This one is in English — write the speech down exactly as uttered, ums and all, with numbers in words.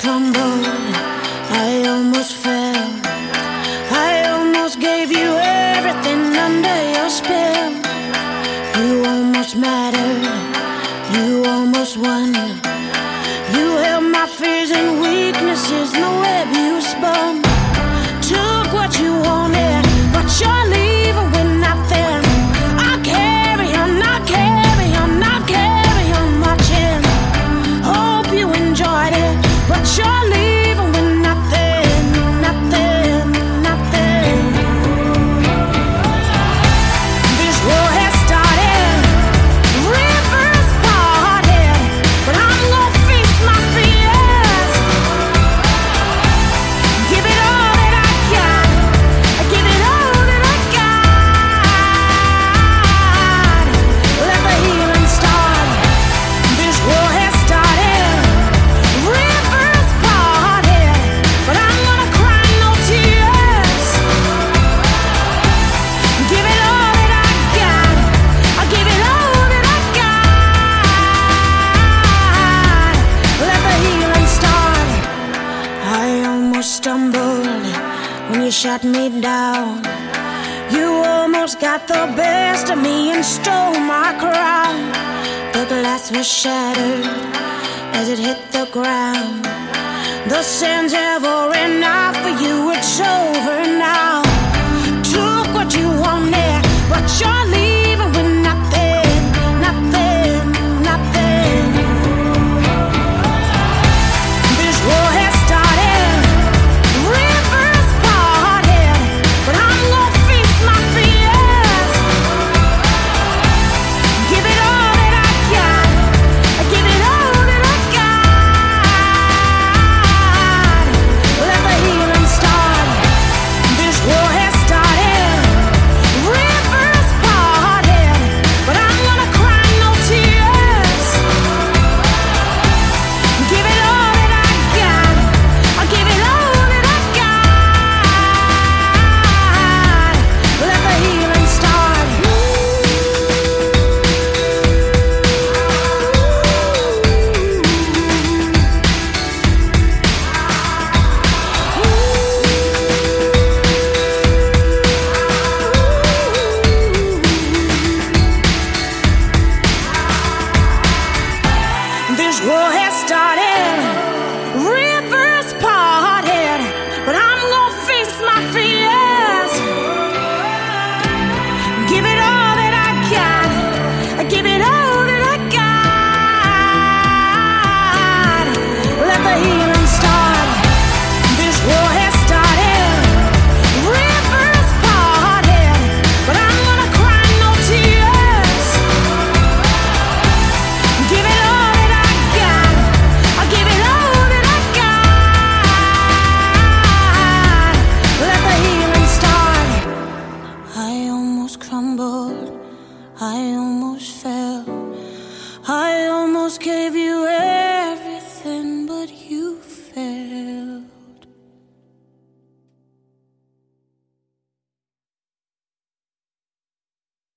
crumbled, I almost fell. I almost gave you everything under your spell. You almost mattered, you almost won. You held my fears and weaknesses in the web you spun. Took what you wanted, but you're leaving with nothing. I carry on, I carry on, I carry on watching. Hope you enjoyed it, but you're leaving with nothing, nothing, nothing. This war has started, rivers parted, but I'm gonna face my fears. Give it all that I got, give it all that I got. Let the healing start. This war has started, rivers parted, but I'm gonna cry no tears. Give it all that I got, I'll give it all that I got. Let the healing start. I almost stumbled when you shut me down. You almost got the best of me and stole my crown. The glass was shattered as it hit the ground. The sands have all ran out for you, it's over now. Took what you wanted, but you're leaving with nothing, nothing, nothing. This war has started, rivers parted, but I'm gonna face my fears. Give it all that I got, give it all that I got. Let the healing start. This war has started, rivers parted, but I'm gonna cry no tears. Give it all that I got, I'll give it all that I got. Let the healing start. This war has started, rivers parted, but I'm gonna face my fears. Give it all that I got, give it all that I got. Let the healing start. This war has started, rivers parted, but I'm gonna cry no tears. Give it all that I got, I'll give it all that I got. Let the healing start. I almost crumbled, I almost fell, I almost gave you everything.